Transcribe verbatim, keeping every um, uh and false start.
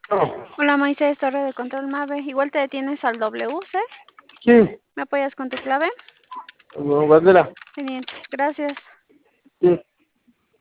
No, Hola Moisés, torre de control Mave. Igual te detienes al W C. sí, ¿Me apoyas con tu clave? no, Bandera, Teniente, gracias. sí.